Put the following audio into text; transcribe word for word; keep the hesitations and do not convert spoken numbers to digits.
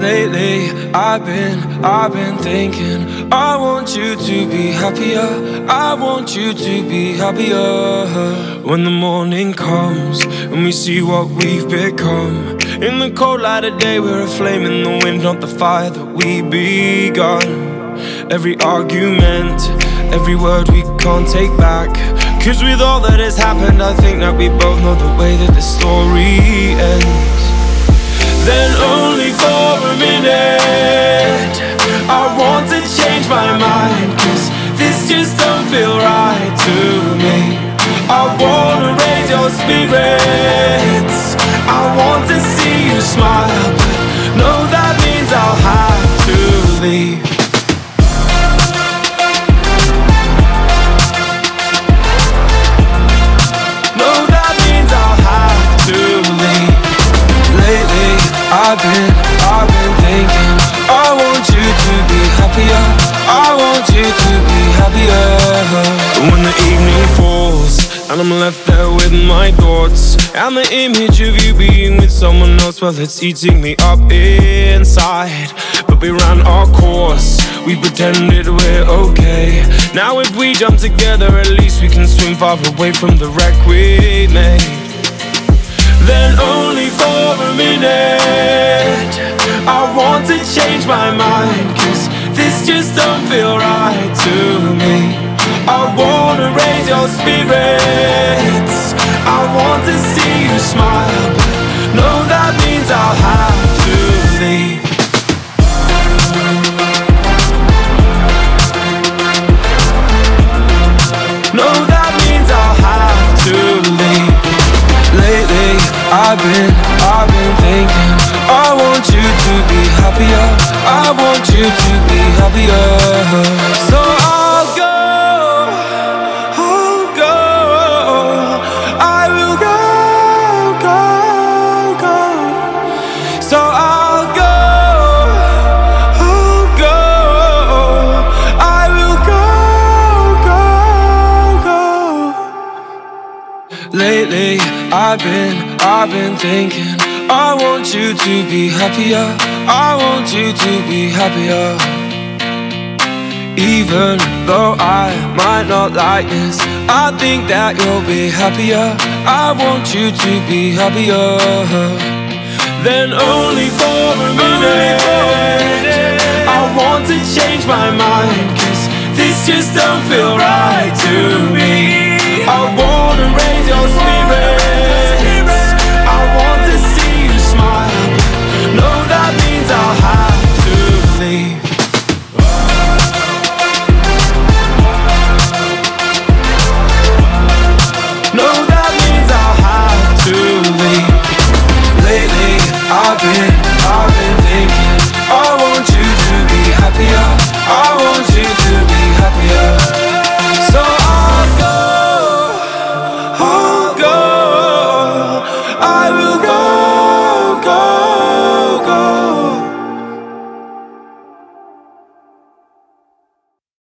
Lately, I've been, I've been thinking I want you to be happier, I want you to be happier. When the morning comes and we see what we've become, in the cold light of day we're a flame in the wind, not the fire that we begun. Every argument, every word we can't take back, cause with all that has happened I think that we both know the way that the story ends. Then only for a minute I want to change my mind, cause this just don't feel right to me. I wanna raise your spirits, I want to see you smile, but no, that means I'll have to leave. No, that means I'll have to leave. Lately, I've been, I've been thinking I want you to be happier, I want you to be happier. When the evening falls and I'm left there with my thoughts, and the image of you being with someone else, well, it's eating me up inside. But we ran our course, we pretended we're okay. Now if we jump together, at least we can swim far away from the wreck we made. Then only for a minute I want to change my mind, cause this just don't feel right to me. I wanna raise your spirits, I want to see you smile, but no, that means I'll have to leave. No, that means I'll have to leave. Lately, I've been, I've been thinking I want you to be happier, I want you to be happier. So I'll go, I'll go, I will go, go, go. So I'll go, I'll go, I will go, go, go. Lately, I've been, I've been thinking I want you to be happier, I want you to be happier. Even though I might not like this, I think that you'll be happier, I want you to be happier. Then only for a minute I want to change my mind, cause this just don't feel right to me. I wanna raise your spirits, I want to see you smile, no, that means I'll have to leave. No, that